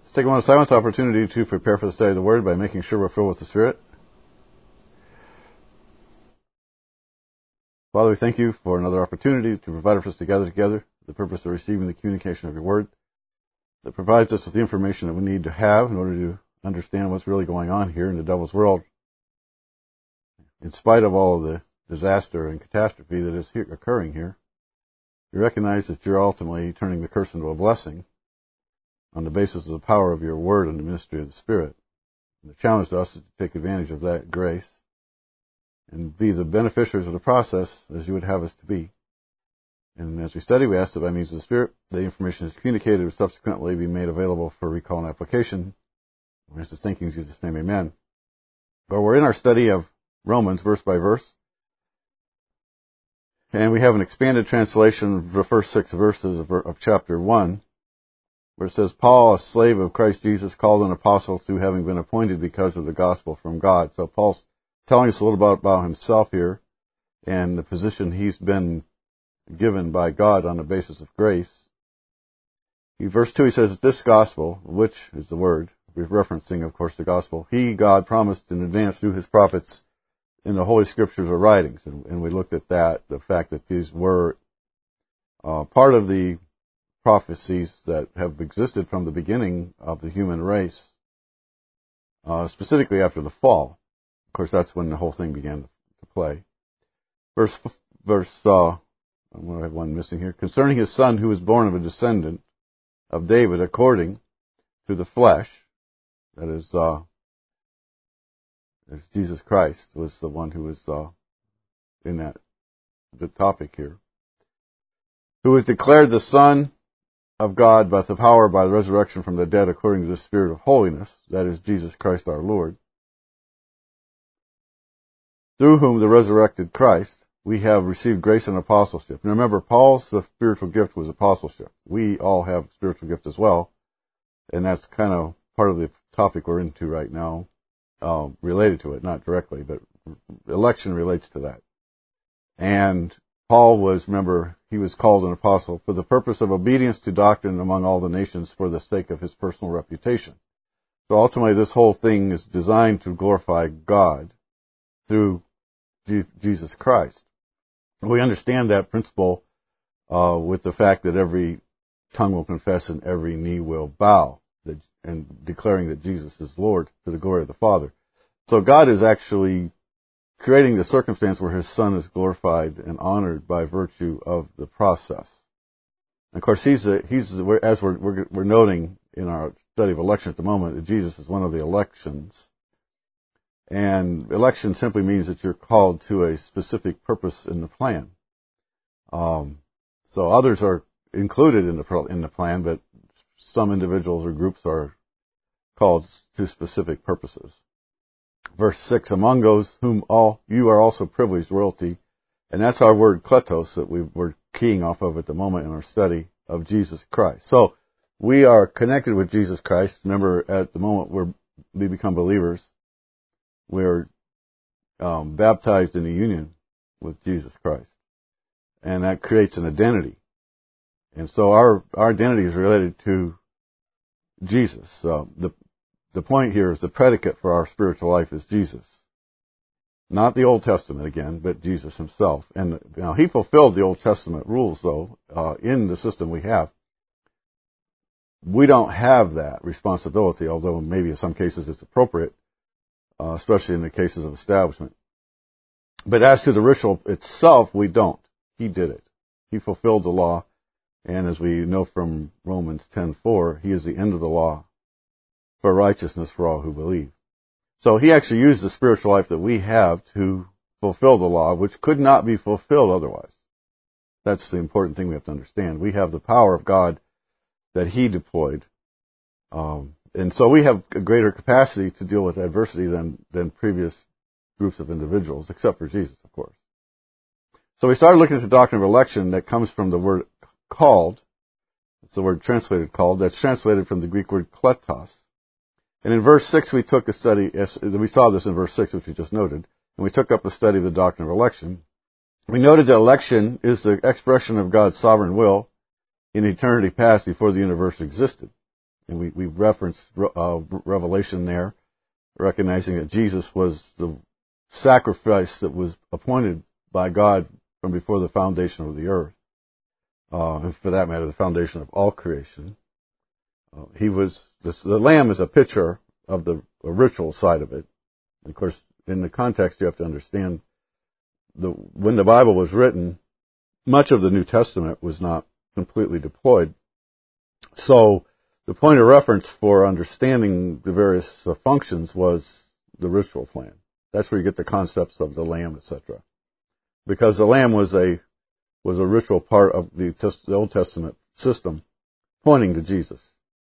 Let's take a moment of silence opportunity to prepare for the study of the Word by making sure we're filled with the Spirit. Father, we thank you for another opportunity to provide for us to gather together for the purpose of receiving the communication of your Word that provides us with the information that we need to have in order to understand what's really going on here in the devil's world. In spite of all of the disaster and catastrophe that is occurring here, we recognize that you're ultimately turning the curse into a blessing on the basis of the power of your Word and the ministry of the Spirit. And the challenge to us is to take advantage of that grace and be the beneficiaries of the process as you would have us to be. And as we study, we ask that by means of the Spirit, the information is communicated will subsequently be made available for recall and application. We ask this thank you in Jesus' name, amen. But we're in our study of Romans verse by verse. And we have an expanded translation of the first 6 verses of chapter 1, where it says, Paul, a slave of Christ Jesus, called an apostle through having been appointed because of the gospel from God. So Paul's telling us a little about himself here and the position he's been given by God on the basis of grace. In verse 2 he says, this gospel, which is the word, we're referencing, of course, the gospel, God, promised in advance through his prophets in the Holy Scriptures or writings. And we looked at that, the fact that these were part of the prophecies that have existed from the beginning of the human race, specifically after the fall. Of course, that's when the whole thing began to play. I have one missing here. Concerning his son who was born of a descendant of David according to the flesh, that is Jesus Christ was the one who was in the topic here, who was declared the Son of God by the power by the resurrection from the dead according to the Spirit of holiness, that is Jesus Christ our Lord, through whom the resurrected Christ we have received grace and apostleship. And remember, Paul's the spiritual gift was apostleship. We all have spiritual gift as well, and that's kind of part of the topic we're into right now, related to it, not directly, but election relates to that. And Paul was, remember, he was called an apostle for the purpose of obedience to doctrine among all the nations for the sake of his personal reputation. So ultimately this whole thing is designed to glorify God through Jesus Christ. We understand that principle with the fact that every tongue will confess and every knee will bow, and declaring that Jesus is Lord to the glory of the Father. So God is actually creating the circumstance where his Son is glorified and honored by virtue of the process. And of course, as we're noting in our study of election at the moment, that Jesus is one of the elections. And election simply means that you're called to a specific purpose in the plan. So others are included in the plan, but some individuals or groups are called to specific purposes. Verse 6, among those whom you are also privileged royalty, and that's our word kletos that we're keying off of at the moment in our study of Jesus Christ. So we are connected with Jesus Christ. Remember, at the moment we become believers, we're baptized in the union with Jesus Christ, and that creates an identity. And so our identity is related to Jesus. The point here is the predicate for our spiritual life is Jesus. Not the Old Testament again, but Jesus himself. And he fulfilled the Old Testament rules, though, in the system we have. We don't have that responsibility, although maybe in some cases it's appropriate, especially in the cases of establishment. But as to the ritual itself, we don't. He did it. He fulfilled the law. And as we know from Romans 10:4, he is the end of the law for righteousness for all who believe. So he actually used the spiritual life that we have to fulfill the law, which could not be fulfilled otherwise. That's the important thing we have to understand. We have the power of God that he deployed. And so we have a greater capacity to deal with adversity than previous groups of individuals, except for Jesus, of course. So we started looking at the doctrine of election that comes from the word called. It's the word translated called. That's translated from the Greek word kletos. And in verse 6, we saw this in verse 6, which we just noted, and we took up the study of the doctrine of election. We noted that election is the expression of God's sovereign will in eternity past before the universe existed. And we referenced Revelation there, recognizing that Jesus was the sacrifice that was appointed by God from before the foundation of the earth, and for that matter, the foundation of all creation. The lamb is a picture of the ritual side of it. Of course, in the context, you have to understand when the Bible was written, much of the New Testament was not completely deployed. So the point of reference for understanding the various functions was the ritual plan. That's where you get the concepts of the lamb, etc. Because the lamb was a ritual part of the Old Testament system, pointing to Jesus.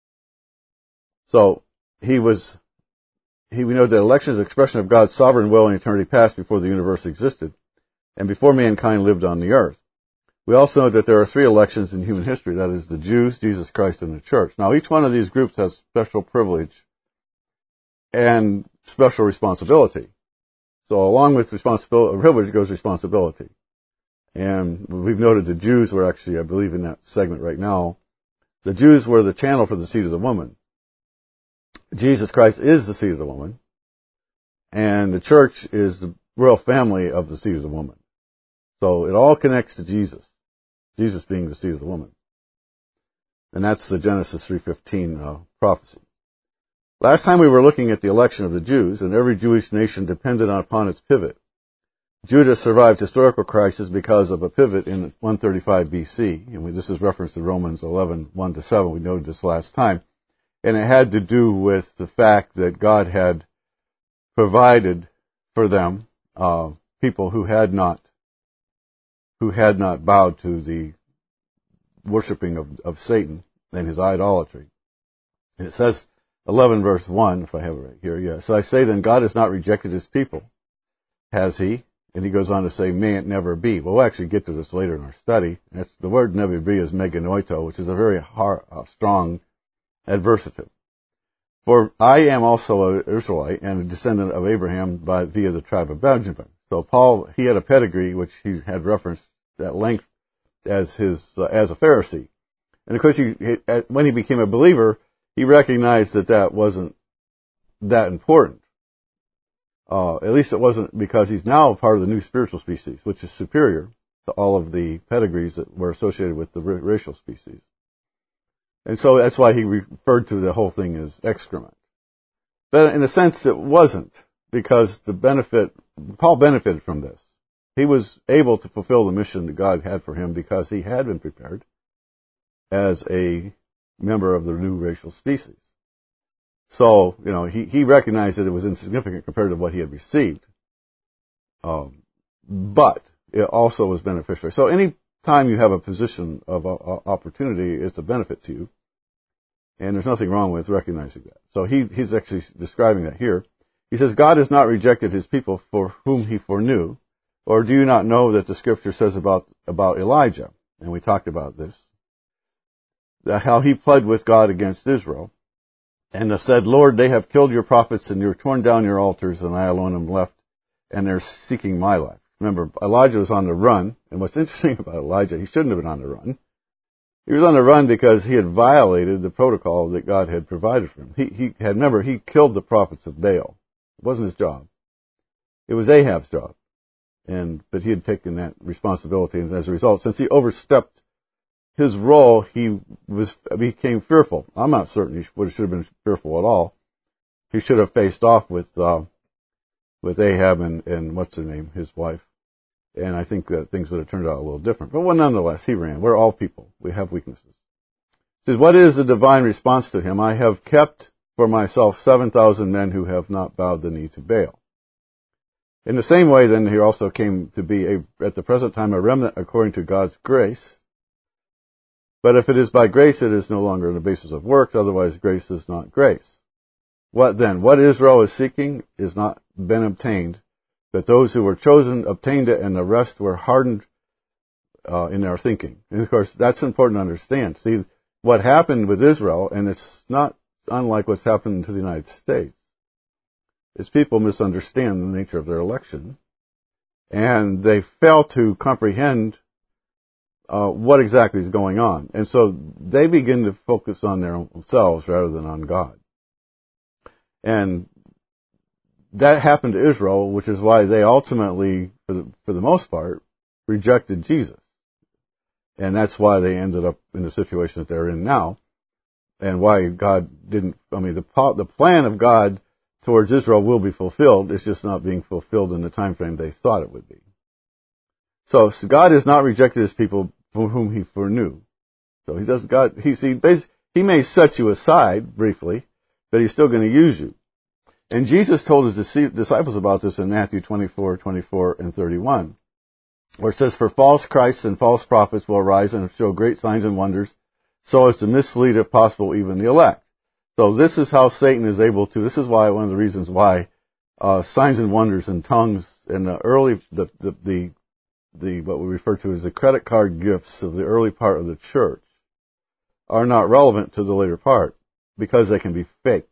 So we know that election is an expression of God's sovereign will in eternity past, before the universe existed, and before mankind lived on the earth. We also know that there are 3 elections in human history, that is, the Jews, Jesus Christ, and the church. Now, each one of these groups has special privilege and special responsibility. So along with privilege goes responsibility. And we've noted the Jews were actually, I believe, in that segment right now. The Jews were the channel for the seed of the woman. Jesus Christ is the seed of the woman. And the church is the royal family of the seed of the woman. So it all connects to Jesus. Jesus being the seed of the woman. And that's the Genesis 3:15 prophecy. Last time we were looking at the election of the Jews, and every Jewish nation depended upon its pivot. Judah survived historical crisis because of a pivot in 135 BC. And this is referenced to Romans 11, 1-7. We noted this last time. And it had to do with the fact that God had provided for them people who had not bowed to the worshiping of Satan and his idolatry. And it says, 11 verse 1, if I have it right here, yeah. So I say then, God has not rejected his people, has he? And he goes on to say, may it never be. Well, we'll actually get to this later in our study. The word never be is meganoito, which is a very strong adversative. For I am also an Israelite and a descendant of Abraham via the tribe of Benjamin. So Paul, he had a pedigree, which he had referenced at length as a Pharisee. And of course, when he became a believer, he recognized that wasn't that important. At least it wasn't, because he's now part of the new spiritual species, which is superior to all of the pedigrees that were associated with the racial species. And so that's why he referred to the whole thing as excrement. But in a sense, it wasn't, because Paul benefited from this. He was able to fulfill the mission that God had for him because he had been prepared as a member of the new racial species. So, he recognized that it was insignificant compared to what he had received. But it also was beneficial. So any time you have a position of opportunity, it's a benefit to you. And there's nothing wrong with recognizing that. So he's actually describing that here. He says, God has not rejected his people for whom he foreknew. Or do you not know that the scripture says about Elijah? And we talked about this. How he pled with God against Israel. And said, Lord, they have killed your prophets and you've torn down your altars, and I alone am left, and they're seeking my life. Remember, Elijah was on the run, and what's interesting about Elijah, he shouldn't have been on the run. He was on the run because he had violated the protocol that God had provided for him. He killed the prophets of Baal. It wasn't his job. It was Ahab's job. But he had taken that responsibility, and as a result, since he overstepped his role, he became fearful. I'm not certain he should have been fearful at all. He should have faced off with Ahab and what's her name, his wife. And I think that things would have turned out a little different. But nonetheless, he ran. We're all people. We have weaknesses. He says, what is the divine response to him? I have kept for myself 7,000 men who have not bowed the knee to Baal. In the same way, then, he also came to be, at the present time, a remnant according to God's grace. But if it is by grace, it is no longer on the basis of works. Otherwise, grace is not grace. What then? What Israel is seeking is not been obtained, but those who were chosen obtained it, and the rest were hardened in their thinking. And of course, that's important to understand. See, what happened with Israel, and it's not unlike what's happened to the United States, is people misunderstand the nature of their election, and they fail to comprehend what exactly is going on. And so they begin to focus on their own selves rather than on God. And that happened to Israel, which is why they ultimately, for the most part, rejected Jesus. And that's why they ended up in the situation that they're in now. And why God didn't, the plan of God towards Israel will be fulfilled. It's just not being fulfilled in the time frame they thought it would be. So God has not rejected his people for whom he foreknew. So he may set you aside briefly, but he's still going to use you. And Jesus told his disciples about this in Matthew 24 and 31, where it says, "For false Christs and false prophets will arise and show great signs and wonders, so as to mislead, if possible, even the elect." So this is how Satan is able to. This is why one of the reasons why signs and wonders and tongues and what we refer to as the credit card gifts of the early part of the church are not relevant to the later part because they can be faked.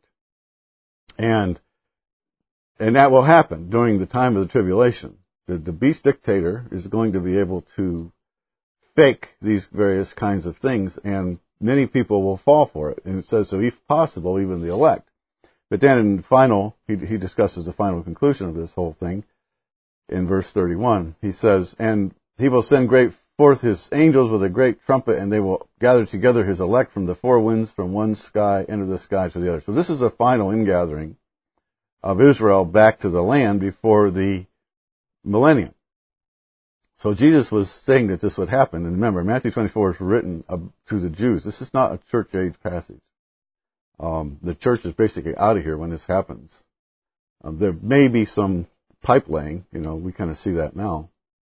And that will happen during the time of the tribulation. The beast dictator is going to be able to fake these various kinds of things, and many people will fall for it. And it says, so if possible, even the elect. But then in the final, he discusses the final conclusion of this whole thing in verse 31. He says, "And he will send forth his angels with a great trumpet, and they will gather together his elect from the four winds, from one end of the sky to the other." So this is a final ingathering of Israel back to the land before the millennium. So Jesus was saying that this would happen. And remember, Matthew 24 is written to the Jews. This is not a church age passage. The church is basically out of here when this happens. There may be some pipe laying. We kind of see that now.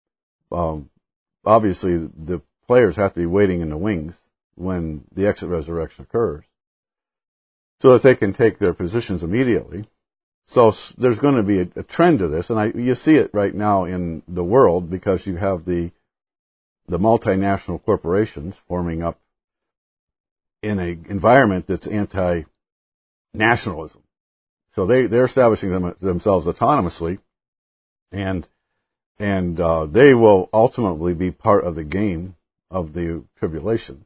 Obviously, the players have to be waiting in the wings when the exit resurrection occurs, so that they can take their positions immediately. So there's going to be a trend to this, and you see it right now in the world because you have the multinational corporations forming up in an environment that's anti-nationalism. So they're establishing themselves autonomously, and they will ultimately be part of the game of the tribulation.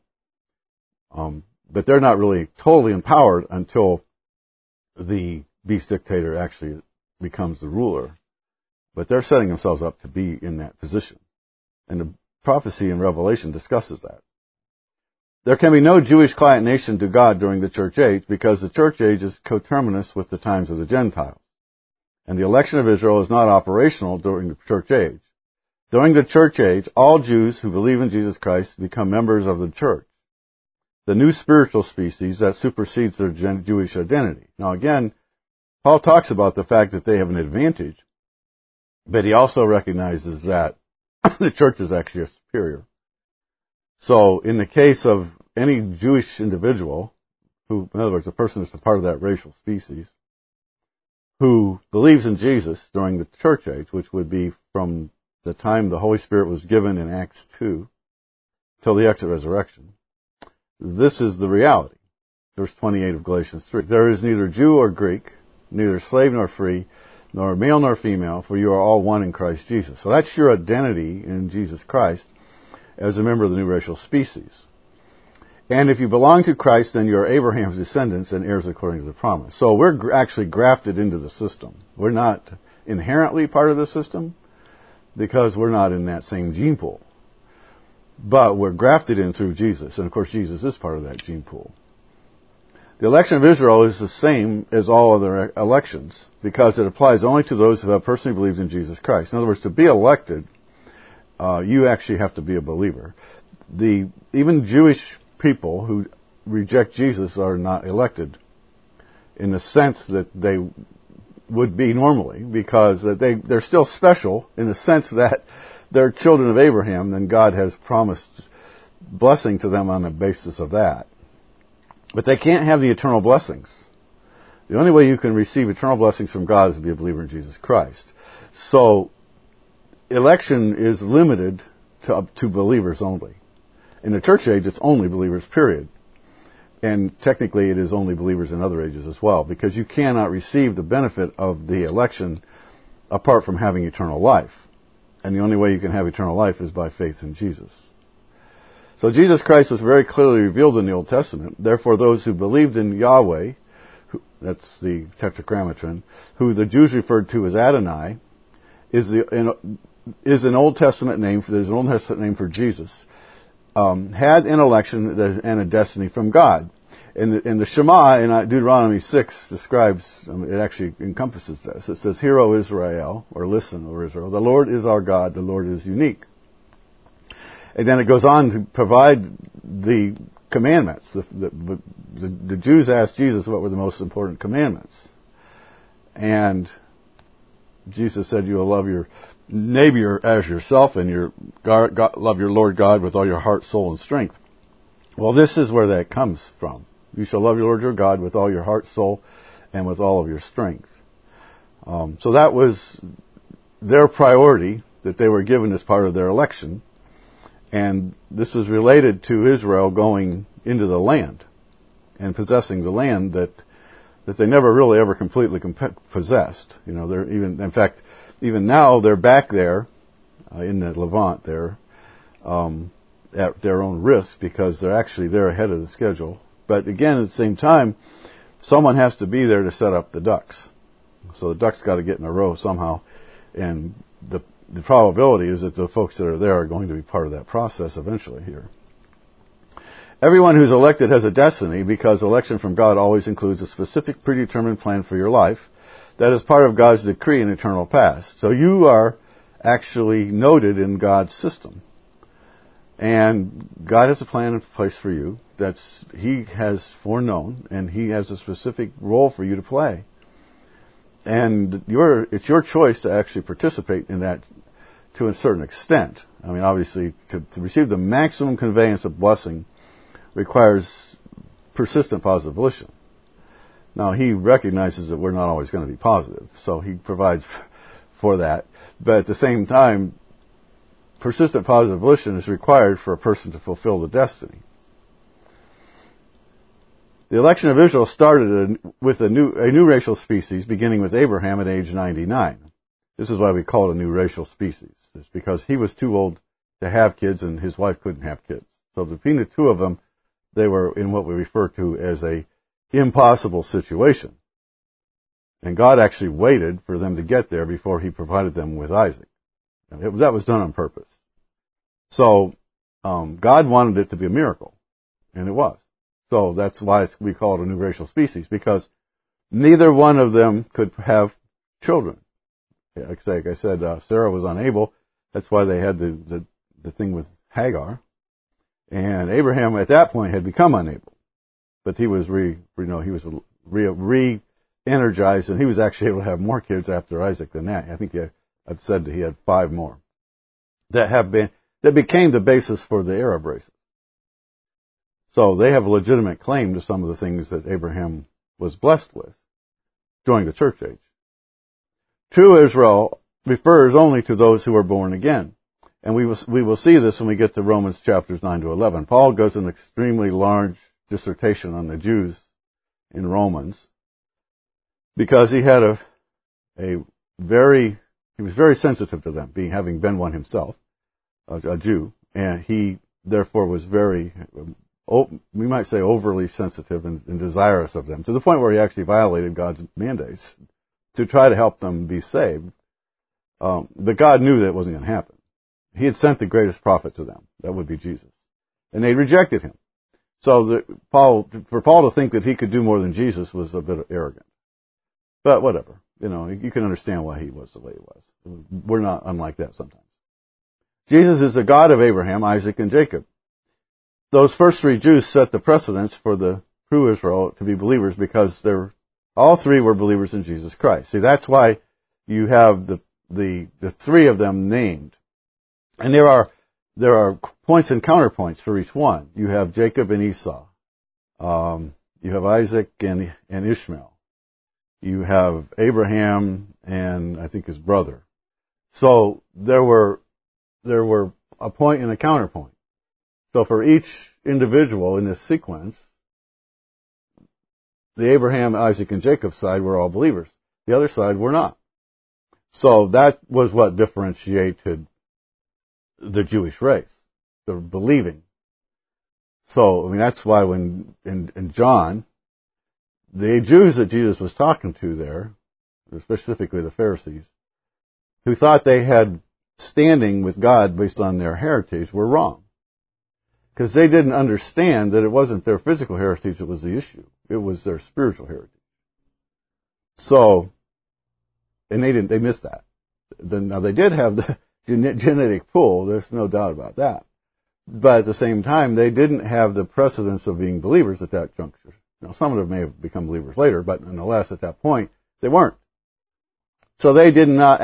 But they're not really totally empowered until the beast dictator actually becomes the ruler. But they're setting themselves up to be in that position. And the prophecy in Revelation discusses that. There can be no Jewish client nation to God during the church age because the church age is coterminous with the times of the Gentiles. And the election of Israel is not operational during the church age. During the church age, all Jews who believe in Jesus Christ become members of the church, the new spiritual species that supersedes their Jewish identity. Now again, Paul talks about the fact that they have an advantage, but he also recognizes that the church is actually superior. So in the case of any Jewish individual, who, in other words, a person that's a part of that racial species, who believes in Jesus during the church age, which would be from the time the Holy Spirit was given in Acts 2 till the exit resurrection, this is the reality. Verse 28 of Galatians 3. "There is neither Jew or Greek, neither slave nor free, nor male nor female, for you are all one in Christ Jesus." So that's your identity in Jesus Christ as a member of the new racial species. "And if you belong to Christ, then you are Abraham's descendants and heirs according to the promise." So we're actually grafted into the system. We're not inherently part of the system because we're not in that same gene pool. But we're grafted in through Jesus. And of course, Jesus is part of that gene pool. The election of Israel is the same as all other elections because it applies only to those who have personally believed in Jesus Christ. In other words, to be elected, you actually have to be a believer. Even Jewish people who reject Jesus are not elected in the sense that they would be normally because they're still special in the sense that they're children of Abraham and God has promised blessing to them on the basis of that. But they can't have the eternal blessings. The only way you can receive eternal blessings from God is to be a believer in Jesus Christ. So, election is limited to believers only. In the church age, it's only believers, period. And technically, it is only believers in other ages as well, because you cannot receive the benefit of the election apart from having eternal life. And the only way you can have eternal life is by faith in Jesus. So Jesus Christ was very clearly revealed in the Old Testament. Therefore, those who believed in Yahweh, that's the Tetragrammaton, who the Jews referred to as Adonai, is an Old Testament name. There's an Old Testament name for Jesus. Had an election and a destiny from God. And the Shema in Deuteronomy 6 describes, it actually encompasses this. It says, "Hear, O Israel," or "Listen, O Israel, the Lord is our God, the Lord is unique." And then it goes on to provide the commandments. The Jews asked Jesus what were the most important commandments. And Jesus said, "You will love your neighbor as yourself, and love your Lord God with all your heart, soul, and strength." Well, this is where that comes from. You shall love your Lord your God with all your heart, soul, and with all of your strength. So that was their priority that they were given as part of their election. And this is related to Israel going into the land and possessing the land that they never really ever completely possessed. Even now they're back there in the Levant there at their own risk, because they're ahead of the schedule. But again, at the same time, someone has to be there to set up the ducks. So the ducks got to get in a row somehow, and the probability is that the folks that are there are going to be part of that process eventually here. Everyone who's elected has a destiny, because election from God always includes a specific predetermined plan for your life that is part of God's decree and eternal past. So you are actually noted in God's system. And God has a plan in place for you He has foreknown, and He has a specific role for you to play. And it's your choice to actually participate in that to a certain extent. I mean, obviously, to receive the maximum conveyance of blessing requires persistent positive volition. Now, He recognizes that we're not always going to be positive, so He provides for that. But at the same time, persistent positive volition is required for a person to fulfill the destiny. The election of Israel started with a new racial species, beginning with Abraham at age 99. This is why we call it a new racial species. It's because he was too old to have kids and his wife couldn't have kids. So between the two of them, they were in what we refer to as a impossible situation. And God actually waited for them to get there before He provided them with Isaac. That was done on purpose. So God wanted it to be a miracle, and it was. So that's why we call it a new racial species, because neither one of them could have children. Like I said, Sarah was unable. That's why they had the thing with Hagar. And Abraham at that point had become unable. But he was re-energized, and he was actually able to have more kids after Isaac than that. I think I've said that he had 5 more that became the basis for the Arab races. So they have a legitimate claim to some of the things that Abraham was blessed with during the church age. True Israel refers only to those who are born again. And we will see this when we get to Romans chapters 9 to 11. Paul goes an extremely large dissertation on the Jews in Romans, because he had he was very sensitive to them, having been one himself, a Jew, and he therefore was very, we might say, overly sensitive and desirous of them, to the point where he actually violated God's mandates to try to help them be saved. But God knew that it wasn't going to happen. He had sent the greatest prophet to them. That would be Jesus. And they rejected him. So for Paul to think that he could do more than Jesus was a bit arrogant. But whatever. You can understand why he was the way he was. We're not unlike that sometimes. Jesus is the God of Abraham, Isaac, and Jacob. Those first 3 Jews set the precedence for the true Israel to be believers, because all 3 were believers in Jesus Christ. See, that's why you have the 3 of them named. And there are points and counterpoints for each one. You have Jacob and Esau. You have Isaac and Ishmael. You have Abraham and I think his brother. So there were a point and a counterpoint. So for each individual in this sequence, the Abraham, Isaac, and Jacob side were all believers. The other side were not. So that was what differentiated the Jewish race, the believing. So, I mean, that's why when, in John, the Jews that Jesus was talking to there, specifically the Pharisees, who thought they had standing with God based on their heritage, were wrong. Because they didn't understand that it wasn't their physical heritage that was the issue. It was their spiritual heritage. So, and they missed that. Now they did have the genetic pool, there's no doubt about that. But at the same time, they didn't have the precedence of being believers at that juncture. Now, some of them may have become believers later, but nonetheless, at that point, they weren't. So they did not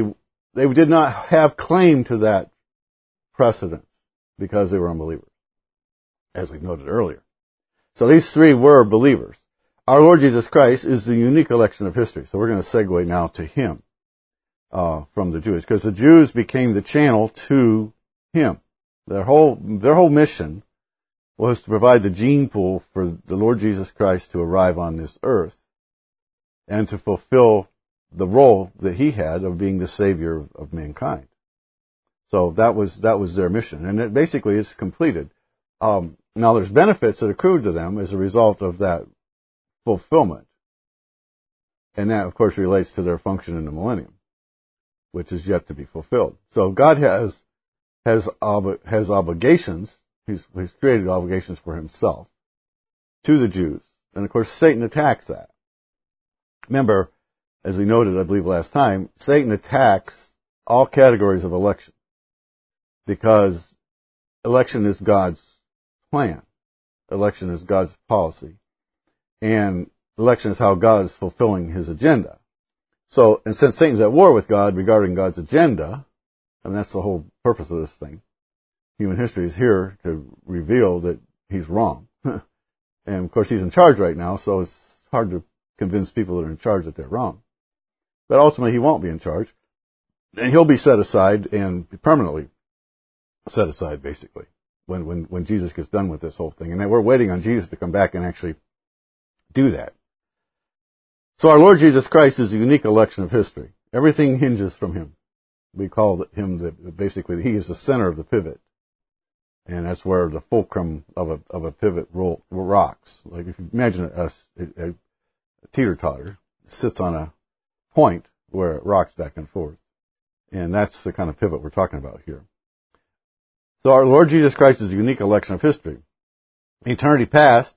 have claim to that precedence because they were unbelievers, as we noted earlier. So these three were believers. Our Lord Jesus Christ is the unique election of history. So we're going to segue now to Him from the Jews, because the Jews became the channel to Him. Their whole mission was to provide the gene pool for the Lord Jesus Christ to arrive on this earth and to fulfill the role that He had of being the Savior of mankind. So that was their mission, and it basically is completed. Now there's benefits that accrued to them as a result of that fulfillment, and that of course relates to their function in the millennium, which is yet to be fulfilled. So God has obligations. He's created obligations for Himself to the Jews, and of course Satan attacks that. Remember, as we noted, I believe last time, Satan attacks all categories of election because election is God's plan. Election is God's policy. And election is how God is fulfilling His agenda. So, and since Satan's at war with God regarding God's agenda, and that's the whole purpose of this thing, human history is here to reveal that he's wrong. And of course he's in charge right now, so it's hard to convince people that are in charge that they're wrong. But ultimately he won't be in charge, and he'll be set aside and permanently set aside, basically, when Jesus gets done with this whole thing. And we're waiting on Jesus to come back and actually do that. So our Lord Jesus Christ is the unique election of history. Everything hinges from Him. We call Him basically He is the center of the pivot. And that's where the fulcrum of a pivot rocks. Like if you imagine a teeter-totter sits on a point where it rocks back and forth. And that's the kind of pivot we're talking about here. So our Lord Jesus Christ is the unique election of history. In eternity past,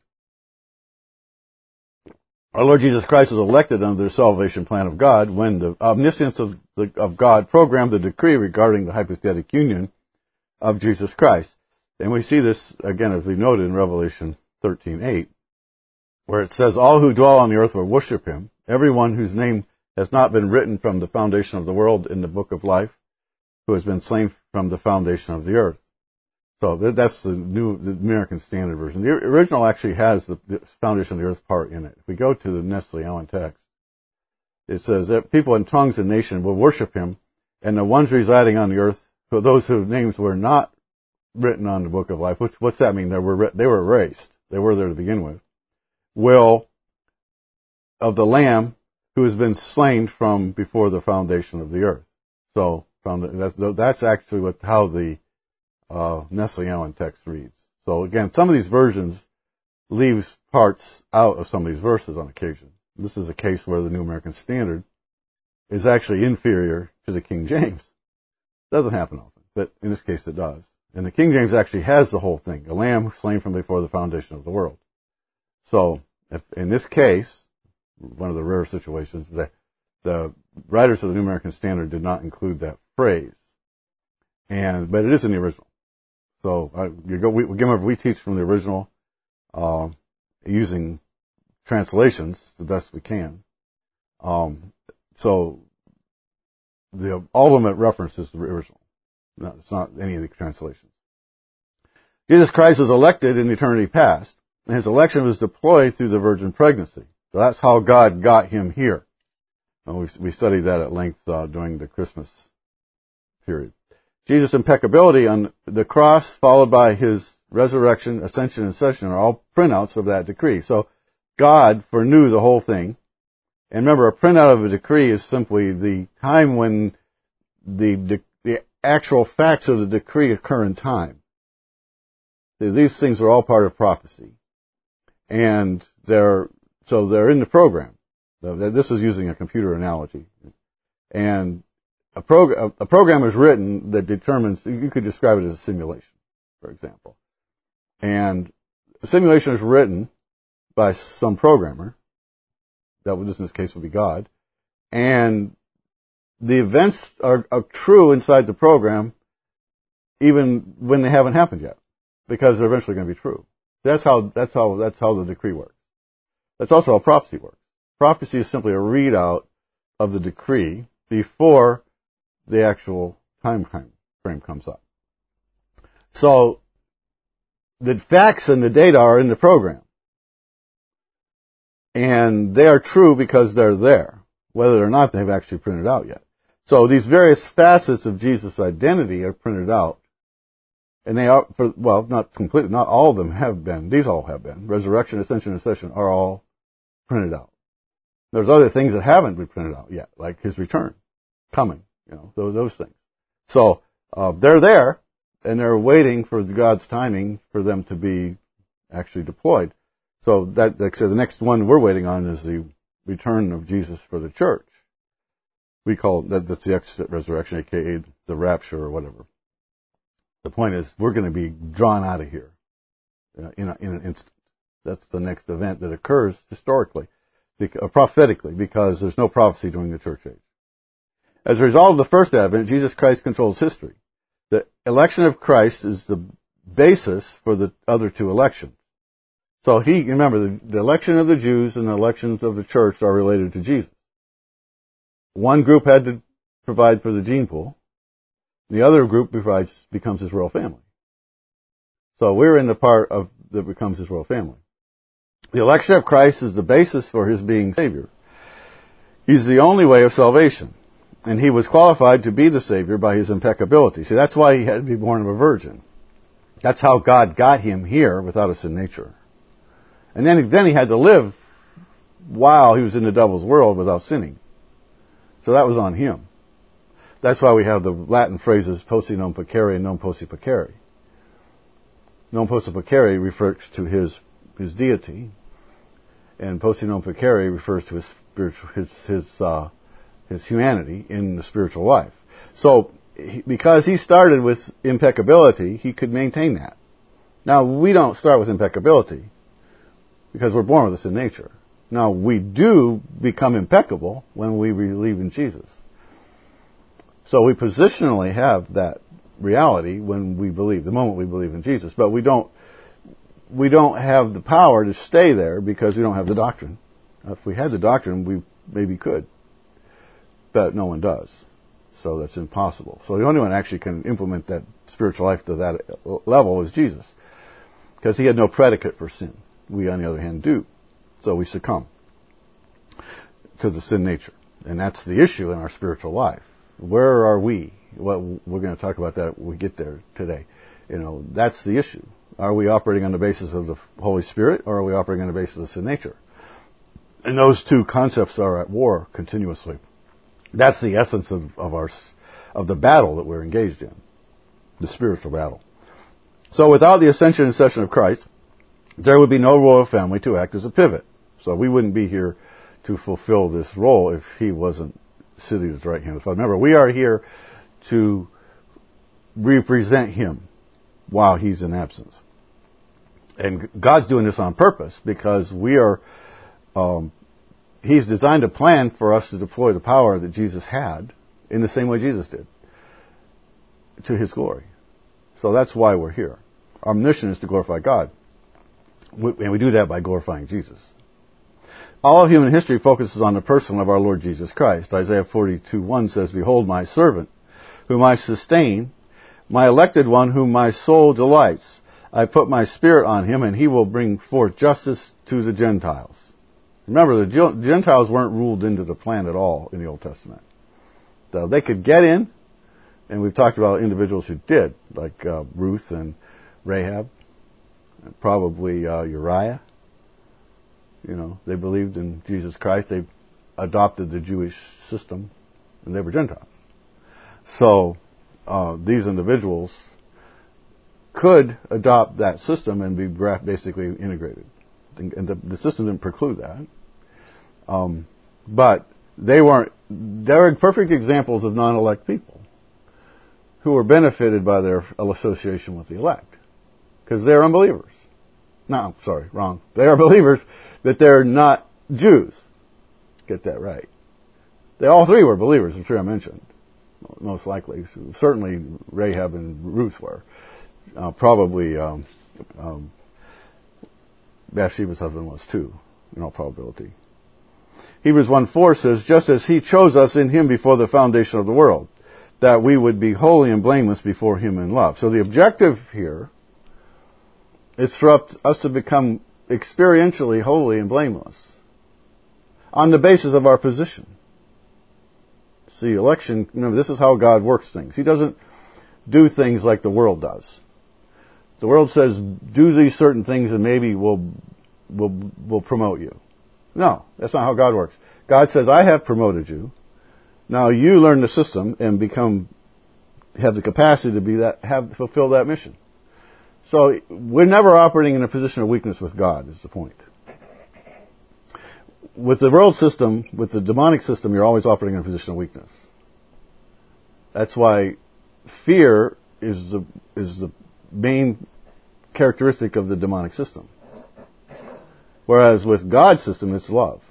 our Lord Jesus Christ was elected under the salvation plan of God when the omniscience of God programmed the decree regarding the hypostatic union of Jesus Christ. And we see this, again, as we noted in Revelation 13:8, where it says, all who dwell on the earth will worship Him, everyone whose name has not been written from the foundation of the world in the book of life, who has been slain from the foundation of the earth. So that's the American Standard Version. The original actually has the foundation of the earth part in it. If we go to the Nestle Allen text, it says that people in tongues and nation will worship Him, and the ones residing on the earth, those whose names were not written on the book of life, what's that mean? They were erased. They were there to begin with. Will of the Lamb who has been slain from before the foundation of the earth. So that's actually how the Nestle Allen text reads. So again, some of these versions leaves parts out of some of these verses on occasion. This is a case where the New American Standard is actually inferior to the King James. Doesn't happen often, but in this case it does. And the King James actually has the whole thing, a lamb slain from before the foundation of the world. So, in this case, one of the rare situations, the writers of the New American Standard did not include that phrase. But it is in the original. So, we teach from the original, using translations the best we can. So, the ultimate reference is the original. No, it's not any of the translations. Jesus Christ was elected in eternity past, and His election was deployed through the virgin pregnancy. So that's how God got Him here. And we studied that at length during the Christmas period. Jesus' impeccability on the cross, followed by His resurrection, ascension, and ascension, are all printouts of that decree. So God foreknew the whole thing. And remember, a printout of a decree is simply the time when the actual facts of the decree occur in time. These things are all part of prophecy. And they're in the program. This is using a computer analogy. And a program is written that determines, you could describe it as a simulation, for example. And a simulation is written by some programmer, that would, in this case, would be God, and the events are true inside the program even when they haven't happened yet, because they're eventually going to be true. That's how the decree works. That's also how prophecy works. Prophecy is simply a readout of the decree before the actual time frame comes up. So the facts and the data are in the program. And they are true because they're there, whether or not they've actually printed out yet. So these various facets of Jesus' identity are printed out. And they are, not completely, not all of them have been. These all have been. Resurrection, ascension, and ascension are all printed out. There's other things that haven't been printed out yet, like his return, coming, those things. So they're there, and they're waiting for God's timing for them to be actually deployed. So that, like I said, the next one we're waiting on is the return of Jesus for the church. We call that's the exit resurrection, aka the rapture or whatever. The point is, we're going to be drawn out of here in an instant. That's the next event that occurs historically, prophetically, because there's no prophecy during the church age. As a result of the first advent, Jesus Christ controls history. The election of Christ is the basis for the other two elections. So remember, the election of the Jews and the elections of the church are related to Jesus. One group had to provide for the gene pool. The other group becomes his royal family. So we're in the part of that becomes his royal family. The election of Christ is the basis for his being Savior. He's the only way of salvation. And he was qualified to be the Savior by his impeccability. See, that's why he had to be born of a virgin. That's how God got him here without a sin nature. And then he had to live while he was in the devil's world without sinning. So that was on him. That's why we have the Latin phrases posse non pecare and non posse pecare. Non posse pecare refers to his deity, and posse non pecare refers to his humanity in the spiritual life. So because he started with impeccability, he could maintain that. Now, we don't start with impeccability because we're born with a sin nature. Now, we do become impeccable when we believe in Jesus. So we positionally have that reality when we believe, the moment we believe in Jesus. But we don't have the power to stay there because we don't have the doctrine. If we had the doctrine, we maybe could. But no one does. So that's impossible. So the only one actually can implement that spiritual life to that level is Jesus. Because he had no predicate for sin. We, on the other hand, do. So we succumb to the sin nature. And that's the issue in our spiritual life. Where are we? Well, we're going to talk about that when we get there today. That's the issue. Are we operating on the basis of the Holy Spirit, or are we operating on the basis of sin nature? And those two concepts are at war continuously. That's the essence of the battle that we're engaged in, the spiritual battle. So without the ascension and ascension of Christ, there would be no royal family to act as a pivot. So we wouldn't be here to fulfill this role if he wasn't sitting at his right hand. So remember, we are here to represent him while he's in absence. And God's doing this on purpose because we are, he's designed a plan for us to deploy the power that Jesus had in the same way Jesus did to his glory. So that's why we're here. Our mission is to glorify God. And we do that by glorifying Jesus. All of human history focuses on the person of our Lord Jesus Christ. Isaiah 42:1 says, "Behold my servant, whom I sustain, my elected one, whom my soul delights. I put my spirit on him, and he will bring forth justice to the Gentiles." Remember, the Gentiles weren't ruled into the plan at all in the Old Testament. So they could get in, and we've talked about individuals who did, like Ruth and Rahab, and probably Uriah. They believed in Jesus Christ. They adopted the Jewish system, and they were Gentiles. So these individuals could adopt that system and be basically integrated. And the system didn't preclude that. But they were perfect examples of non-elect people who were benefited by their association with the elect. Because they're unbelievers. No, sorry, wrong. They are believers, but they're not Jews. Get that right. They all three were believers, the three I mentioned. Most likely. Certainly Rahab and Ruth were. Probably Bathsheba's husband was too, in all probability. Hebrews 1:4 says, just as he chose us in him before the foundation of the world, that we would be holy and blameless before him in love. So the objective here is for us to become experientially holy and blameless on the basis of our position. See, election, remember, this is how God works things. He doesn't do things like the world does. The world says, do these certain things and maybe we'll promote you. No, that's not how God works. God says, I have promoted you. Now you learn the system and have the capacity to fulfill that mission. So we're never operating in a position of weakness with God, is the point. With the world system, with the demonic system, you're always operating in a position of weakness. That's why fear is the main characteristic of the demonic system. Whereas with God's system, it's love.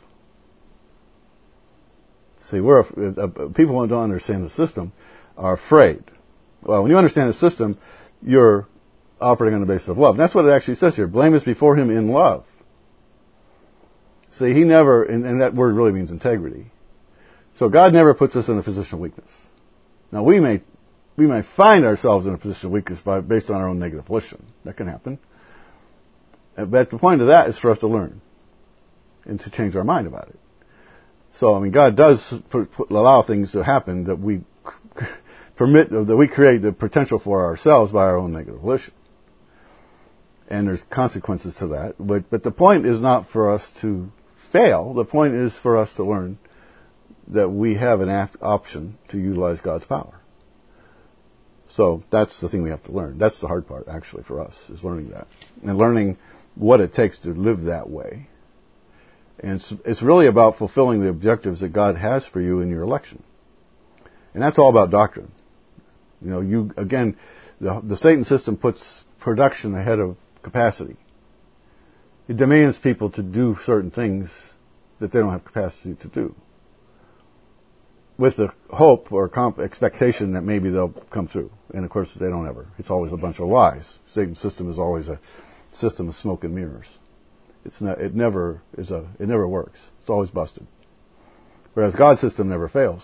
See, people who don't understand the system are afraid. Well, when you understand the system, you're operating on the basis of love. And that's what it actually says here. Blameless before him in love. See, he never, and that word really means integrity. So God never puts us in a position of weakness. Now we may find ourselves in a position of weakness based on our own negative volition. That can happen. But the point of that is for us to learn and to change our mind about it. So, I mean, God does allow things to happen that we create the potential for ourselves by our own negative volition. And there's consequences to that. But the point is not for us to fail. The point is for us to learn that we have an option to utilize God's power. So that's the thing we have to learn. That's the hard part, actually, for us, is learning that. And learning what it takes to live that way. And it's really about fulfilling the objectives that God has for you in your election. And that's all about doctrine. You know, the Satan system puts production ahead of capacity. It demands people to do certain things that they don't have capacity to do, with the hope or expectation that maybe they'll come through. And of course, they don't ever. It's always a bunch of lies. Satan's system is always a system of smoke and mirrors. It never works. It's always busted. Whereas God's system never fails.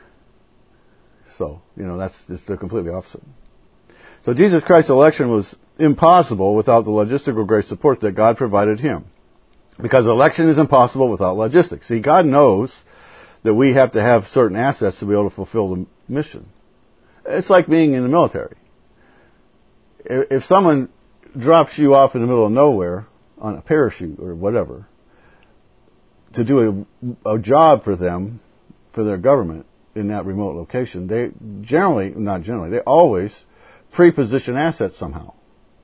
So, that's just the completely opposite. So Jesus Christ's election was impossible without the logistical grace support that God provided him. Because election is impossible without logistics. See, God knows that we have to have certain assets to be able to fulfill the mission. It's like being in the military. If someone drops you off in the middle of nowhere on a parachute or whatever to do a job for them, for their government in that remote location, they always pre-position assets somehow,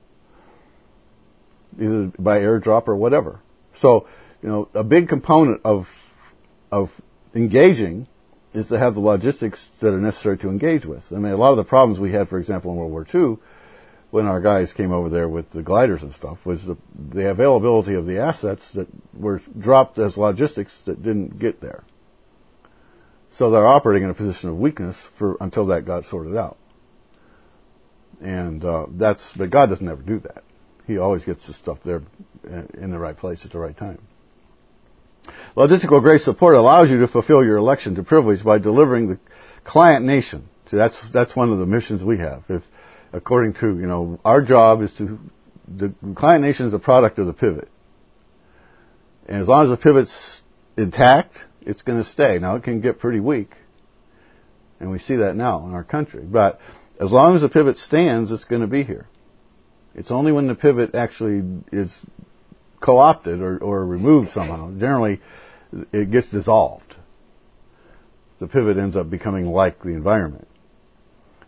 either by airdrop or whatever. So, a big component of engaging is to have the logistics that are necessary to engage with. I mean, a lot of the problems we had, for example, in World War II, when our guys came over there with the gliders and stuff, was the availability of the assets that were dropped as logistics that didn't get there. So they're operating in a position of weakness until that got sorted out. And but God doesn't ever do that. He always gets the stuff there in the right place at the right time. Logistical grace support allows you to fulfill your election to privilege by delivering the client nation. See, that's one of the missions we have. According to, our job is the client nation is a product of the pivot. And as long as the pivot's intact, it's going to stay. Now, it can get pretty weak. And we see that now in our country. But as long as the pivot stands, it's going to be here. It's only when the pivot actually is co-opted or removed somehow. Generally, it gets dissolved. The pivot ends up becoming like the environment.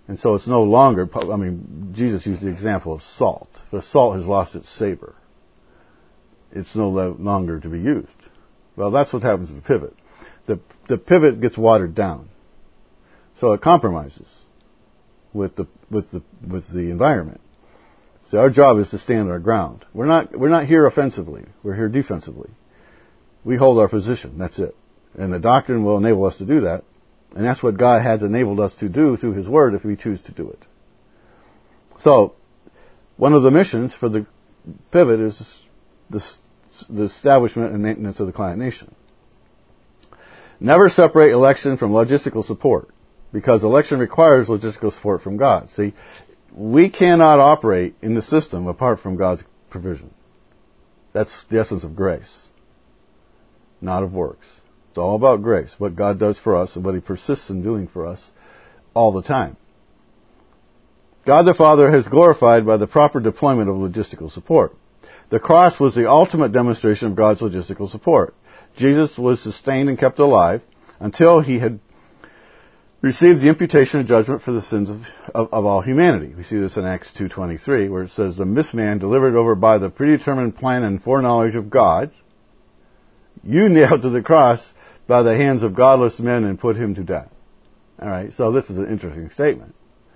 And so it's no longer, Jesus used the example of salt. The salt has lost its savor. It's no longer to be used. Well, that's what happens to the pivot. The pivot gets watered down. So it compromises with the environment. So our job is to stand our ground. We're not here offensively. We're here defensively. We hold our position. That's it. And the doctrine will enable us to do that. And that's what God has enabled us to do through His Word if we choose to do it. So, one of the missions for the pivot is the establishment and maintenance of the client nation. Never separate election from logistical support, because election requires logistical support from God. See, we cannot operate in the system apart from God's provision. That's the essence of grace, not of works. It's all about grace, what God does for us and what He persists in doing for us all the time. God the Father is glorified by the proper deployment of logistical support. The cross was the ultimate demonstration of God's logistical support. Jesus was sustained and kept alive until He had received the imputation of judgment for the sins of all humanity. We see this in Acts 2:23, where it says, "The missed man delivered over by the predetermined plan and foreknowledge of God, you nailed to the cross by the hands of godless men and put Him to death." All right, so this is an interesting statement.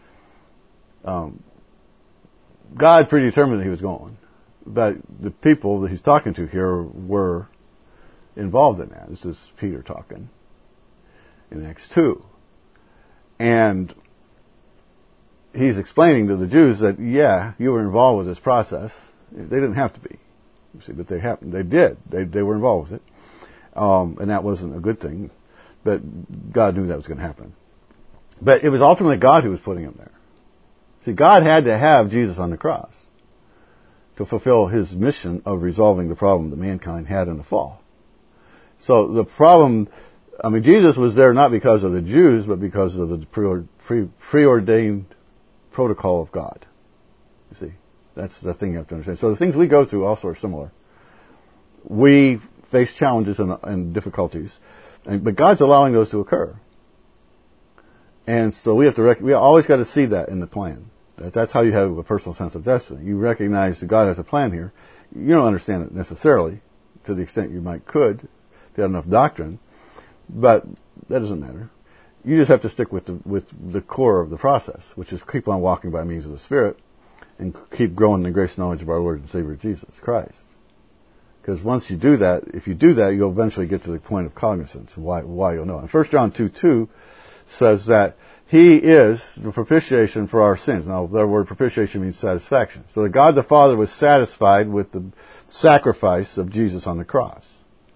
God predetermined that He was going, but the people that He's talking to here were involved in that. This is Peter talking in Acts 2. And he's explaining to the Jews that, yeah, you were involved with this process. They didn't have to be, you see, but they happened. They did. They were involved with it. And that wasn't a good thing, but God knew that was going to happen. But it was ultimately God who was putting him there. See, God had to have Jesus on the cross to fulfill His mission of resolving the problem that mankind had in the fall. So the problem, Jesus was there not because of the Jews, but because of the preordained protocol of God. You see, that's the thing you have to understand. So the things we go through also are similar. We face challenges and difficulties, but God's allowing those to occur. And so we have to we always got to see that in the plan. That's how you have a personal sense of destiny. You recognize that God has a plan here. You don't understand it necessarily to the extent you could if you had enough doctrine, but that doesn't matter. You just have to stick with the core of the process, which is keep on walking by means of the Spirit and keep growing in the grace and knowledge of our Lord and Savior Jesus Christ. Because once you do that, if you do that, you'll eventually get to the point of cognizance and why you'll know. And 1 John 2:2 says that He is the propitiation for our sins. Now, the word propitiation means satisfaction. So that God the Father was satisfied with the sacrifice of Jesus on the cross.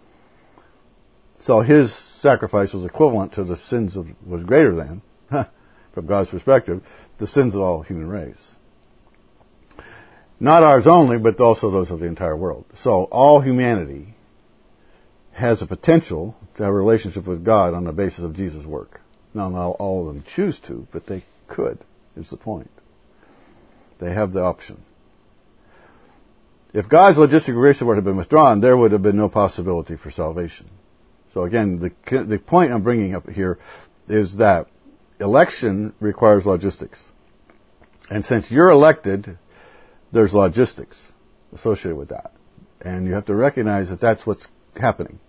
So His sacrifice was equivalent to the sins was greater than, from God's perspective, the sins of all human race. Not ours only, but also those of the entire world. So all humanity has a potential to have a relationship with God on the basis of Jesus' work. Now, not all of them choose to, but they could, is the point. They have the option. If God's logistic grace had been withdrawn, there would have been no possibility for salvation. So again, the point I'm bringing up here is that election requires logistics. And since you're elected, there's logistics associated with that. And you have to recognize that that's what's happening.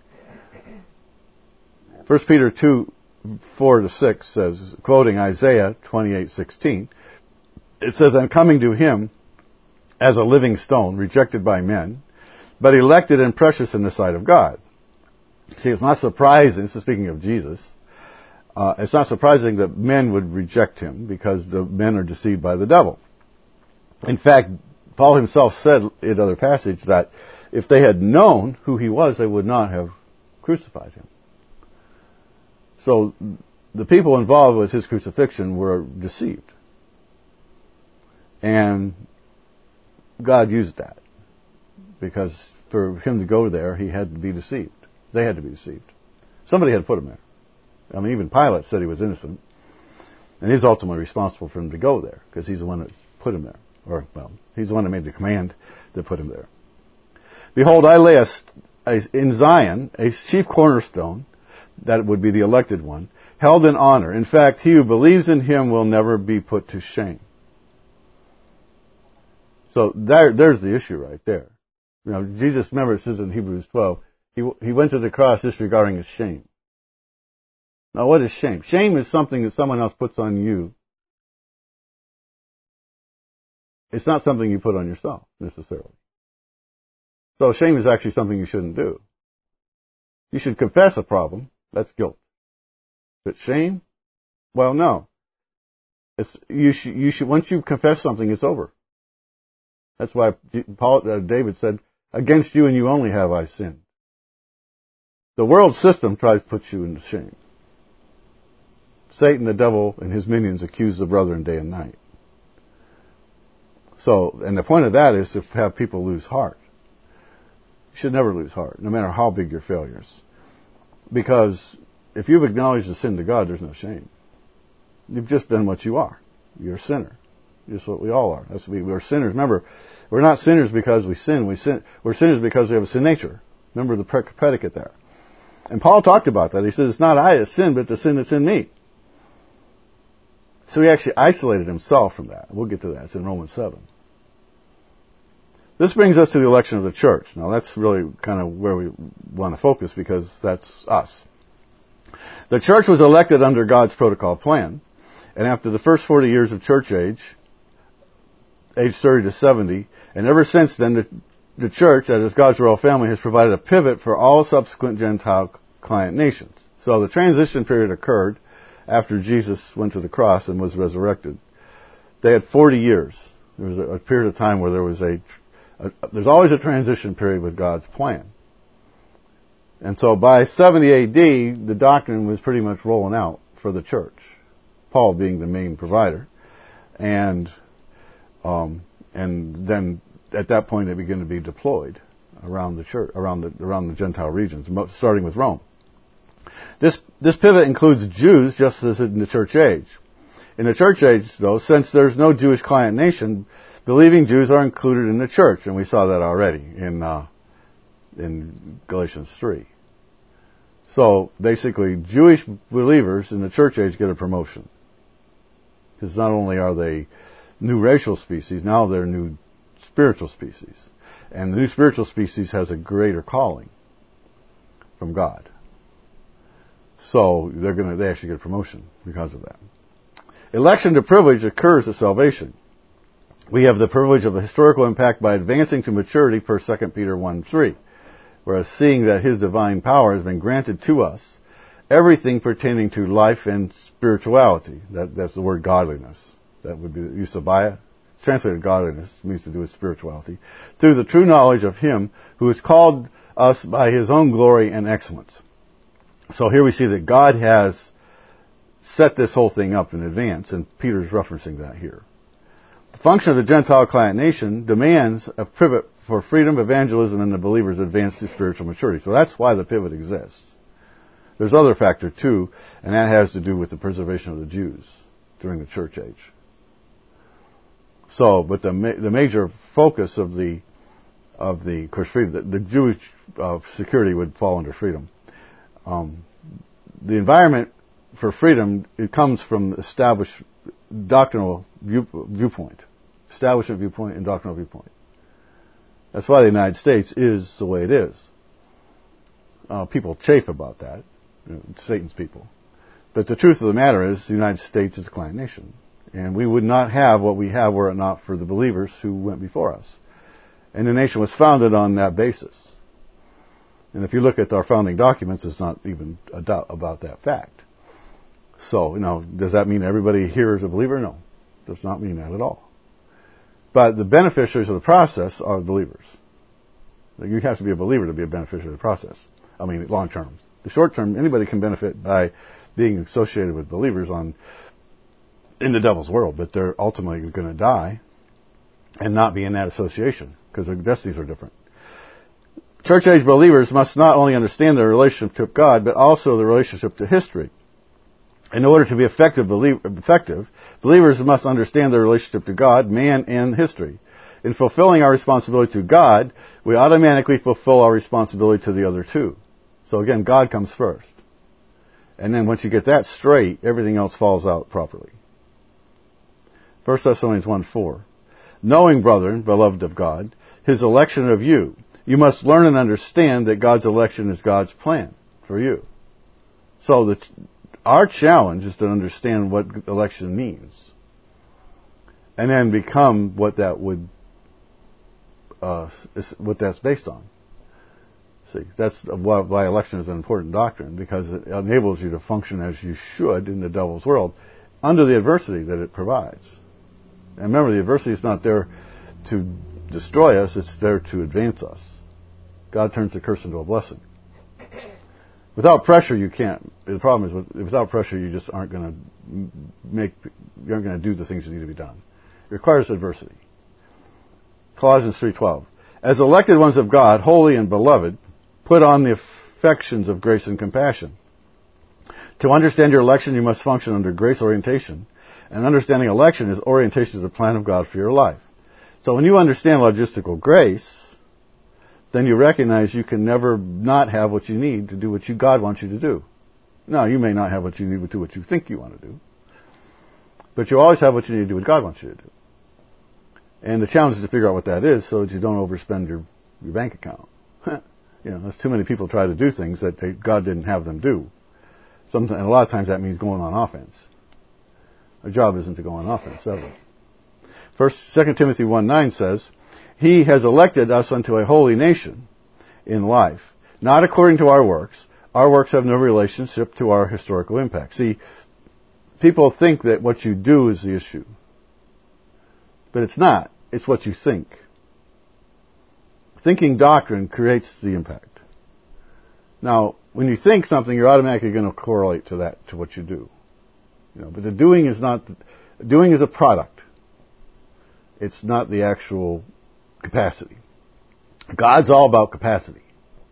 1 Peter 2:4-6 says, quoting Isaiah 28:16, it says, "I'm coming to Him as a living stone, rejected by men, but elected and precious in the sight of God." See, it's not surprising, this is speaking of Jesus, it's not surprising that men would reject Him because the men are deceived by the devil. In fact, Paul himself said in other passages that if they had known who He was, they would not have crucified Him. So the people involved with His crucifixion were deceived. And God used that. Because for Him to go there, He had to be deceived. They had to be deceived. Somebody had to put Him there. Even Pilate said He was innocent. And He's ultimately responsible for Him to go there, because He's the one that put Him there. He's the one that made the command to put Him there. "Behold, I lay in Zion a chief cornerstone," that would be the elected one, held in honor. In fact, he who believes in him will never be put to shame. So there's the issue right there. You know, Jesus, remember it says in Hebrews 12, he went to the cross disregarding his shame. Now what is shame? Shame is something that someone else puts on you. It's not something you put on yourself, necessarily. So shame is actually something you shouldn't do. You should confess a problem. That's guilt. But shame? Well, no. You should, once you confess something, it's over. That's why David said, against you and you only have I sinned. The world system tries to put you into shame. Satan, the devil, and his minions accuse the brethren day and night. So, and the point of that is to have people lose heart. You should never lose heart, no matter how big your failures. Because if you've acknowledged the sin to God, there's no shame. You've just been what you are. You're a sinner. Just what we all are. We're sinners. Remember, we're not sinners because we sin. We're sinners because we have a sin nature. Remember the predicate there. And Paul talked about that. He said, it's not I that sin, but the sin that's in me. So he actually isolated himself from that. We'll get to that. It's in Romans 7. This brings us to the election of the church. Now that's really kind of where we want to focus because that's us. The church was elected under God's protocol plan. And after the first 40 years of church age 30 to 70, and ever since then, the church, that is God's royal family, has provided a pivot for all subsequent Gentile client nations. So the transition period occurred after Jesus went to the cross and was resurrected. They had 40 years. There was a period of time where there was there's always a transition period with God's plan. And so by 70 AD, the doctrine was pretty much rolling out for the church. Paul being the main provider. And then at that point they begin to be deployed around the church, around the Gentile regions, starting with Rome. This pivot includes Jews just as in the church age. In the church age, though, since there's no Jewish client nation, believing Jews are included in the church, and we saw that already in Galatians 3. So basically, Jewish believers in the church age get a promotion. Because not only are they new racial species, now they're new spiritual species. And the new spiritual species has a greater calling from God. So they actually get a promotion because of that. Election to privilege occurs at salvation. We have the privilege of a historical impact by advancing to maturity per 2 Peter 1:3. Whereas seeing that His divine power has been granted to us, everything pertaining to life and spirituality. That's the word godliness. That would be the use of baya. It's translated godliness, means to do with spirituality. Through the true knowledge of Him who has called us by His own glory and excellence. So here we see that God has set this whole thing up in advance, and Peter's referencing that here. The function of the Gentile client nation demands a pivot for freedom, evangelism, and the believer's advance to spiritual maturity. So that's why the pivot exists. There's other factor too, and that has to do with the preservation of the Jews during the church age. So, but the major focus of the of course, freedom, the Jewish security would fall under freedom. The environment for freedom, it comes from established doctrinal viewpoint, establishment viewpoint and doctrinal viewpoint. That's why the United States is the way it is. People chafe about that, Satan's people. But the truth of the matter is the United States is a client nation. And we would not have what we have were it not for the believers who went before us. And the nation was founded on that basis. And if you look at our founding documents, it's not even a doubt about that fact. So, does that mean everybody here is a believer? No. It does not mean that at all. But the beneficiaries of the process are believers. You have to be a believer to be a beneficiary of the process. I mean, long term. The short term, anybody can benefit by being associated with believers in the devil's world, but they're ultimately going to die and not be in that association because their destinies are different. Church age believers must not only understand their relationship to God, but also the relationship to history. In order to be effective, believers must understand their relationship to God, man, and history. In fulfilling our responsibility to God, we automatically fulfill our responsibility to the other two. So again, God comes first. And then once you get that straight, everything else falls out properly. 1 Thessalonians 1:4. Knowing, brethren, beloved of God, His election of you, you must learn and understand that God's election is God's plan for you. So our challenge is to understand what election means, and then become what that would, what that's based on. See, that's why election is an important doctrine, because it enables you to function as you should in the devil's world under the adversity that it provides. And remember, the adversity is not there to destroy us, it's there to advance us. God turns the curse into a blessing. Without pressure, you can't. The problem is, without pressure, you just aren't going to do the things that need to be done. It requires adversity. Colossians 3:12. As elected ones of God, holy and beloved, put on the affections of grace and compassion. To understand your election, you must function under grace orientation. And understanding election is orientation to the plan of God for your life. So when you understand logistical grace, then you recognize you can never not have what you need to do what God wants you to do. Now, you may not have what you need to do what you think you want to do, but you always have what you need to do what God wants you to do. And the challenge is to figure out what that is so that you don't overspend your bank account. There's too many people try to do things that God didn't have them do. And a lot of times that means going on offense. Our job isn't to go on offense, ever. 2 Timothy 1:9 says, He has elected us unto a holy nation in life, not according to our works. Our works have no relationship to our historical impact. See, people think that what you do is the issue. But it's not. It's what you think. Thinking doctrine creates the impact. Now, when you think something, you're automatically going to correlate to that, to what you do. But the doing is not. Doing is a product. It's not the actual capacity. God's all about capacity.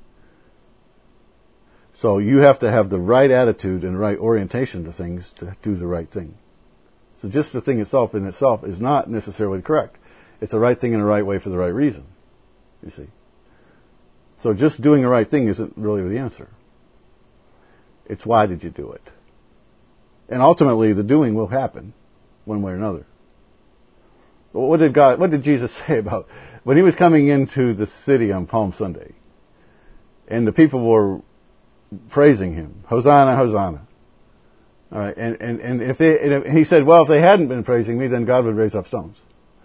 So you have to have the right attitude and right orientation to things to do the right thing. So just the thing itself in itself is not necessarily correct. It's the right thing in the right way for the right reason. You see. So just doing the right thing isn't really the answer. It's why did you do it? And ultimately the doing will happen one way or another. What did Jesus say about when He was coming into the city on Palm Sunday and the people were praising Him, Hosanna, Hosanna. All right, and He said, well, if they hadn't been praising me, then God would raise up stones.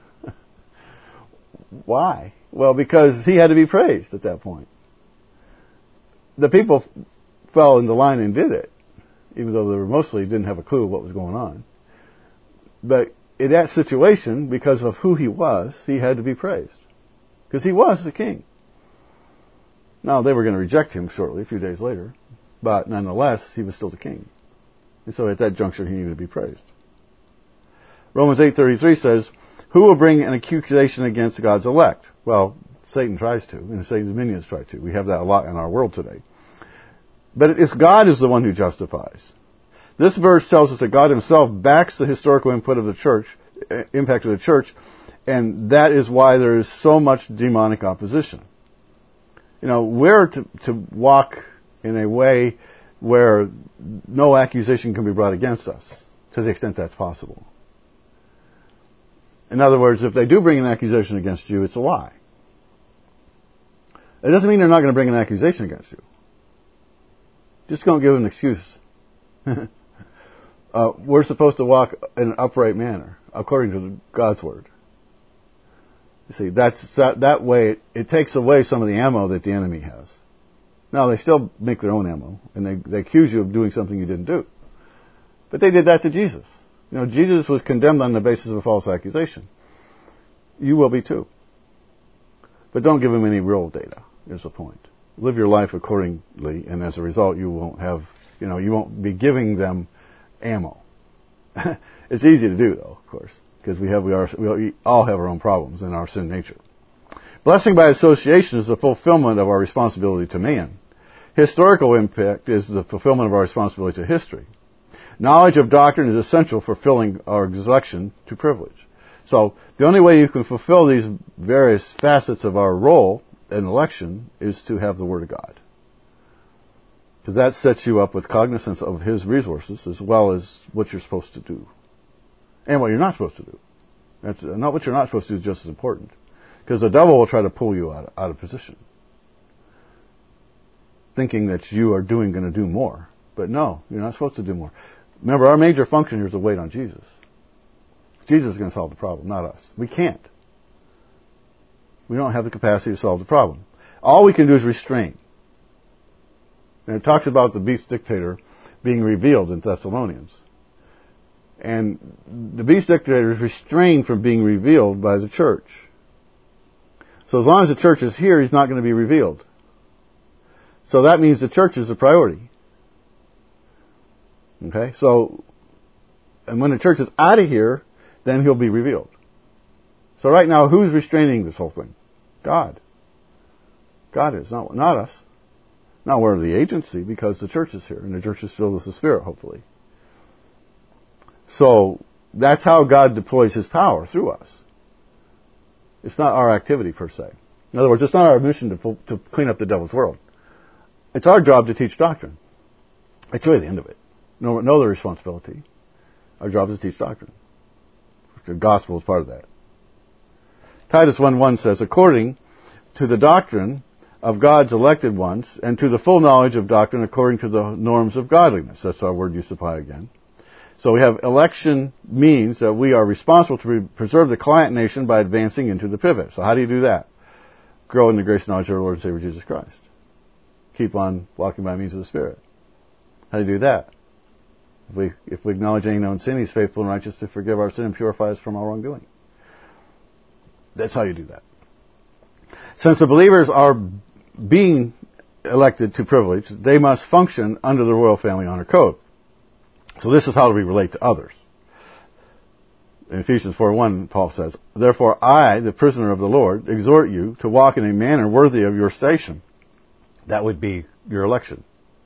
Why? Well, because He had to be praised at that point. The people fell into line and did it, even though they mostly didn't have a clue what was going on. But in that situation, because of who He was, He had to be praised. Because He was the king. Now, they were going to reject Him shortly, a few days later. But nonetheless, He was still the king. And so at that juncture, He needed to be praised. Romans 8:33 says, who will bring an accusation against God's elect? Well, Satan tries to, and Satan's minions try to. We have that a lot in our world today. But it's God is the one who justifies. This verse tells us that God Himself backs the historical input of the church, impact of the church, and that is why there is so much demonic opposition. We're to walk in a way where no accusation can be brought against us, to the extent that's possible. In other words, if they do bring an accusation against you, it's a lie. It doesn't mean they're not going to bring an accusation against you. Just don't give an excuse. We're supposed to walk in an upright manner, according to God's Word. You see, that way, it takes away some of the ammo that the enemy has. Now, they still make their own ammo, and they accuse you of doing something you didn't do. But they did that to Jesus. Jesus was condemned on the basis of a false accusation. You will be too. But don't give Him any real data, is the point. Live your life accordingly, and as a result, you won't have, you won't be giving them ammo. It's easy to do, though, of course, because we all have our own problems in our sin nature. Blessing by association is the fulfillment of our responsibility to man. Historical impact is the fulfillment of our responsibility to history. Knowledge of doctrine is essential for filling our election to privilege. So the only way you can fulfill these various facets of our role in election is to have the Word of God. Because that sets you up with cognizance of His resources as well as what you're supposed to do. And what you're not supposed to do. That's not what you're not supposed to do is just as important. Because the devil will try to pull you out of position. Thinking that you are going to do more. But no, you're not supposed to do more. Remember, our major function here is to wait on Jesus. Jesus is going to solve the problem, not us. We can't. We don't have the capacity to solve the problem. All we can do is restrain. And it talks about the beast dictator being revealed in Thessalonians. And the beast dictator is restrained from being revealed by the church. So as long as the church is here, he's not going to be revealed. So that means the church is a priority. Okay? So, and when the church is out of here, then he'll be revealed. So right now, who's restraining this whole thing? God. God is, not us. Now we're the agency because the church is here, and the church is filled with the Spirit, hopefully. So that's how God deploys His power through us. It's not our activity per se. In other words, it's not our mission to clean up the devil's world. It's our job to teach doctrine. It's really the end of it. No other responsibility. Our job is to teach doctrine. The gospel is part of that. Titus 1:1 says, according to the doctrine of God's elected ones, and to the full knowledge of doctrine according to the norms of godliness. That's our word used to apply again. So we have election means that we are responsible to preserve the client nation by advancing into the pivot. So how do you do that? Grow in the grace and knowledge of our Lord and Savior Jesus Christ. Keep on walking by means of the Spirit. How do you do that? If we acknowledge any known sin, He's faithful and righteous to forgive our sin and purify us from our wrongdoing. That's how you do that. Since the believers are being elected to privilege, they must function under the royal family honor code. So this is how we relate to others. In Ephesians 4:1, Paul says, therefore I, the prisoner of the Lord, exhort you to walk in a manner worthy of your station. That would be your election.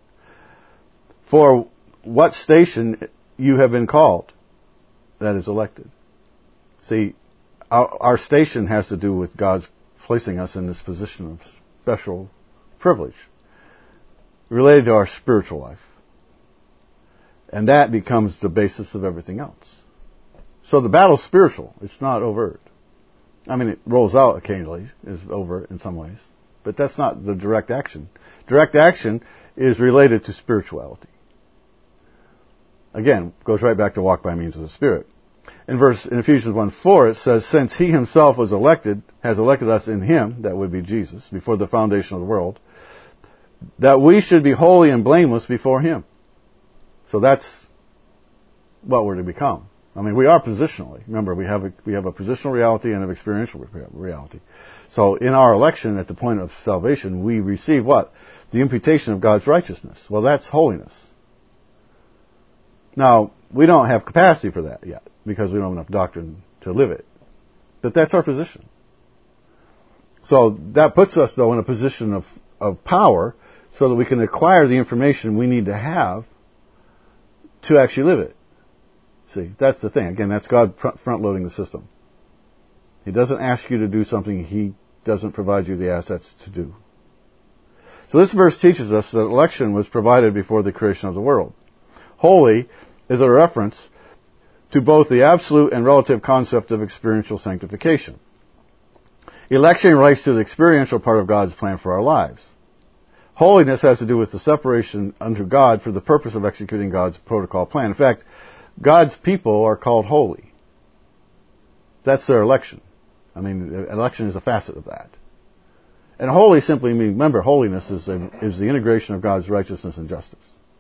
For what station you have been called, that is elected. See, our station has to do with God's placing us in this position of special privilege related to our spiritual life. And that becomes the basis of everything else. So the battle's spiritual. It's not overt. I mean, it rolls out occasionally, is overt in some ways. But that's not the direct action. Direct action is related to spirituality. Again, goes right back to walk by means of the Spirit. In Ephesians 1:4, it says, since He Himself has elected us in Him, that would be Jesus, before the foundation of the world, that we should be holy and blameless before Him. So that's what we're to become. I mean, we are positionally. Remember, we have a positional reality and an experiential reality. So in our election, at the point of salvation, we receive what? The imputation of God's righteousness. Well, that's holiness. Now, we don't have capacity for that yet, because we don't have enough doctrine to live it. But that's our position. So that puts us, though, in a position of power so that we can acquire the information we need to have to actually live it. See, that's the thing. Again, that's God front-loading the system. He doesn't ask you to do something He doesn't provide you the assets to do. So this verse teaches us that election was provided before the creation of the world. Holy is a reference to both the absolute and relative concept of experiential sanctification. Election relates to the experiential part of God's plan for our lives. Holiness has to do with the separation unto God for the purpose of executing God's protocol plan. In fact, God's people are called holy. That's their election. I mean, election is a facet of that. And holy simply means, remember, holiness is the integration of God's righteousness and justice.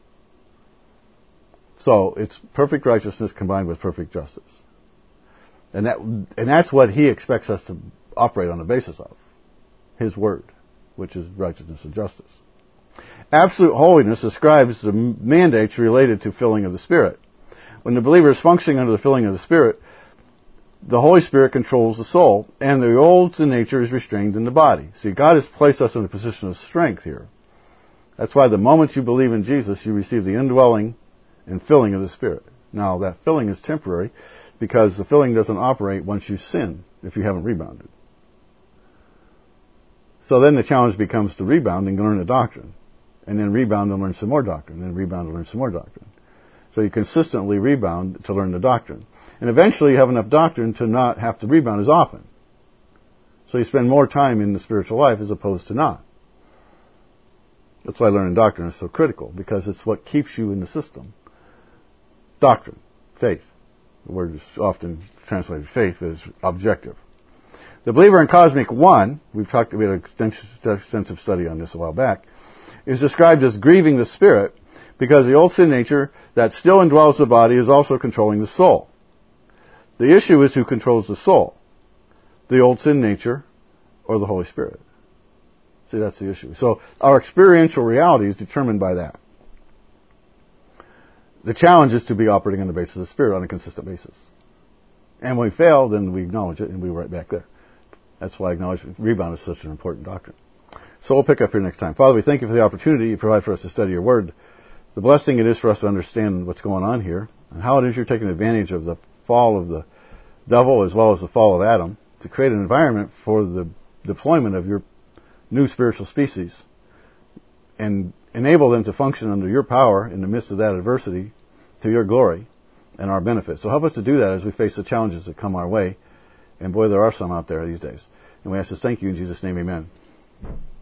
So it's perfect righteousness combined with perfect justice. And that's what He expects us to operate on the basis of. His word, which is righteousness and justice. Absolute holiness describes the mandates related to filling of the Spirit. When the believer is functioning under the filling of the Spirit, the Holy Spirit controls the soul, and the old sin nature is restrained in the body. See, God has placed us in a position of strength here. That's why the moment you believe in Jesus, you receive the indwelling and filling of the Spirit. Now, that filling is temporary because the filling doesn't operate once you sin, if you haven't rebounded. So then the challenge becomes to rebound and learn the doctrine. and then rebound and learn some more doctrine, and then rebound and learn some more doctrine. So you consistently rebound to learn the doctrine. And eventually you have enough doctrine to not have to rebound as often. So you spend more time in the spiritual life as opposed to not. That's why learning doctrine is so critical, because it's what keeps you in the system. Doctrine, faith. The word is often translated faith, but it's objective. The believer in Cosmic One, we had an extensive study on this a while back, is described as grieving the spirit because the old sin nature that still indwells the body is also controlling the soul. The issue is who controls the soul, the old sin nature or the Holy Spirit. See, that's the issue. So our experiential reality is determined by that. The challenge is to be operating on the basis of the Spirit on a consistent basis. And when we fail, then we acknowledge it and we're right back there. That's why acknowledgement rebound is such an important doctrine. So we'll pick up here next time. Father, we thank you for the opportunity you provide for us to study your word. The blessing it is for us to understand what's going on here and how it is you're taking advantage of the fall of the devil as well as the fall of Adam to create an environment for the deployment of your new spiritual species and enable them to function under your power in the midst of that adversity to your glory and our benefit. So help us to do that as we face the challenges that come our way. And boy, there are some out there these days. And we ask this, thank you in Jesus' name, amen.